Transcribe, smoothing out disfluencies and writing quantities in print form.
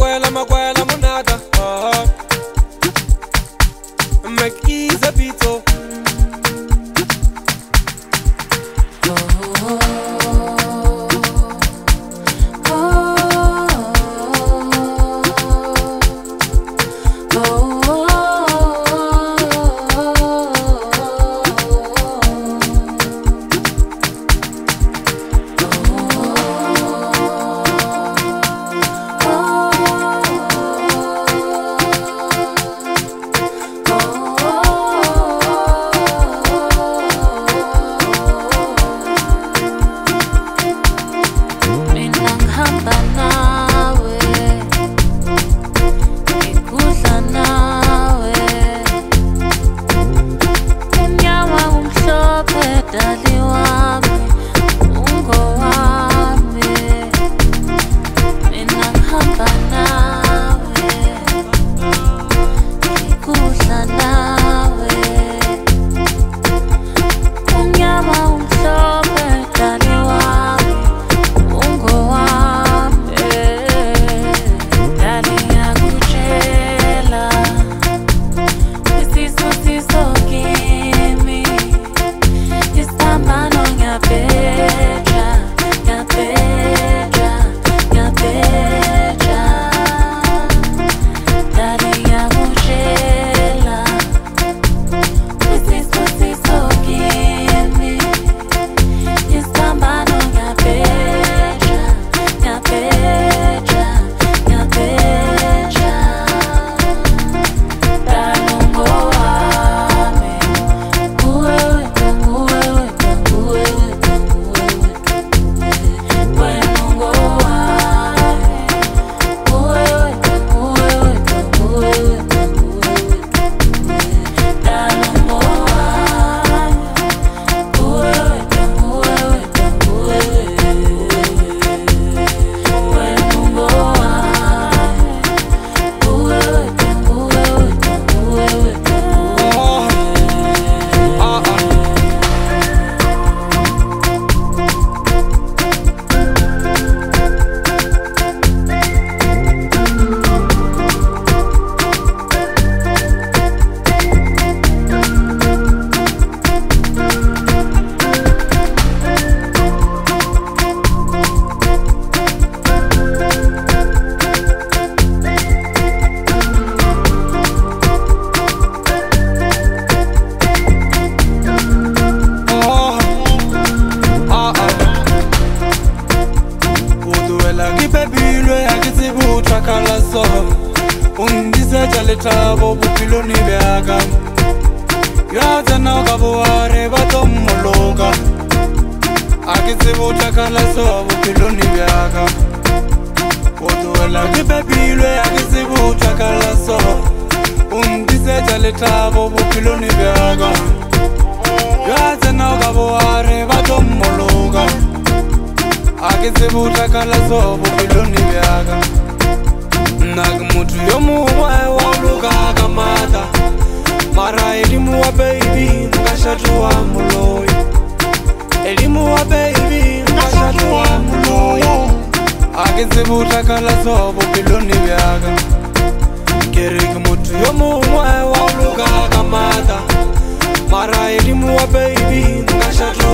makwela monaka. Make easy beat. Tabo bupiloni beaga Yaza na kabuare bato mologa Akisibu takala so bupiloni beaga Oduela kipebilwe akisibu takala so Undise jale tabo bupiloni beaga Yaza na kabuare bato mologa Akisibu takala so bupiloni beaga Nagmutu yomu waluka kamata Mara elimu wa baby Ngashatu wa muloi Elimu wa baby Ngashatu wa muloi Akizibu takala sobo piloni vyaga Gerik mutu yomu waluka kamata Mara elimu wa baby Ngashatu